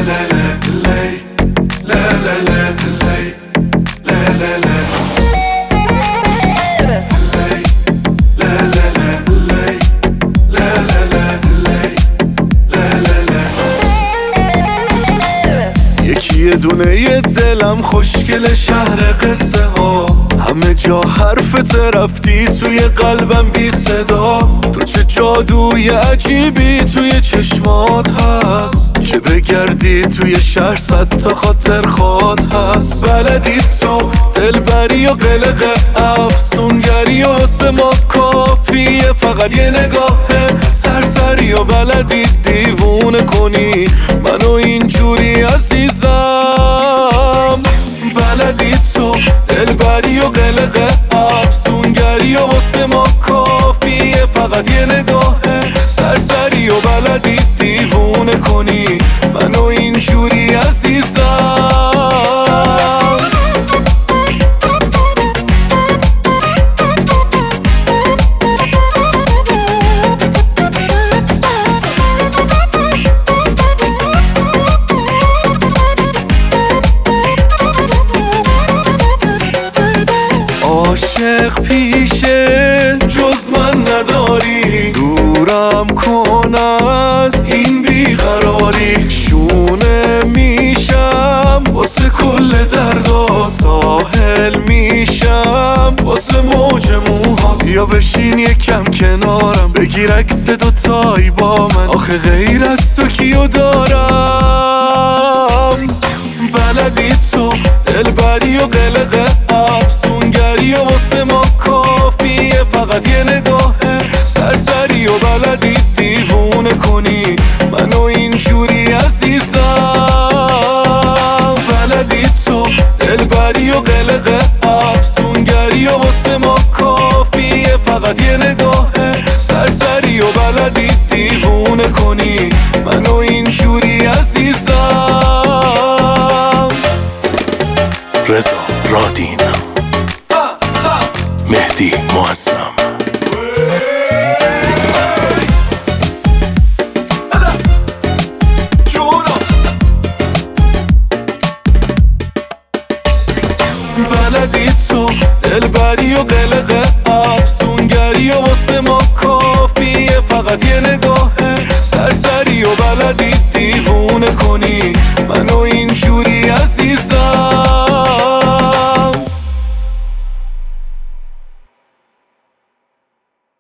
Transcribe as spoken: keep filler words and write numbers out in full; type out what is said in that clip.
یه دونه یه دلم خوشگل شهر قصه ها، همه جا حرفت رفتی توی قلبم بی صدا. تو چه جادوی عجیبی توی چشمات هست که بگردی توی شهر صد تا خاطر خواد هست. بلدی تو دلبری و قلق افسونگری و واسه ما کافیه فقط یه نگاه سرسری و بلدی دیوونه کنی منو اینجوری عزیزم. بلدی تو دلبری و قلق افسونگری و واسه ما کافیه فقط یه نگاه سرسری و بلدی دیوونه کنی منو اینجوری عزیزم. عاشق پیشه جز من نداری، دورم کن از این بیقراری. شونه میشم واسه کل دردا، ساحل میشم واسه موج موهات. یا بشین یکم کنارم بگیر عکس دوتایی با من، آخه غیر از تو کیو دارم. بلدی تو دلبری و قلق افسونگری و واسه ما کافیه فقط یه نگاه سرسری و بلدی دیوونه کنی منو اینجوری عزیزم. بلدی تو دلبری و قلق افسونگری و واسه ما کافیه فقط یه نگاه سرسری و بلدی دیوونه کنی منو اینجوری عزیزم. رضا رادین، مهدی معظم. بلدی تو دلبری و قلق افسونگری و واسه ما کافیه فقط یه نگاه سرسری و بلدی دیوونه کنی منو اینجوری عزیزم.